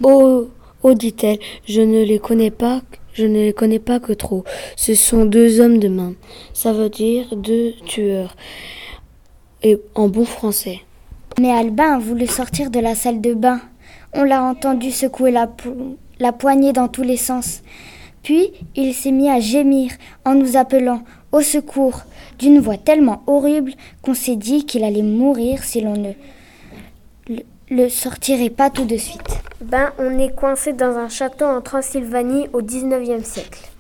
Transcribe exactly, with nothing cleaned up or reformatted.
Oh, oh, dit-elle, je ne les connais pas, je ne les connais pas que trop. Ce sont deux hommes de main. Ça veut dire deux tueurs. Et en bon français. Mais Albin a voulu sortir de la salle de bain. On l'a entendu secouer la, po- la poignée dans tous les sens. Puis il s'est mis à gémir en nous appelant au secours d'une voix tellement horrible qu'on s'est dit qu'il allait mourir si l'on ne le, le sortirait pas tout de suite. Ben, on est coincé dans un château en Transylvanie au dix-neuvième siècle.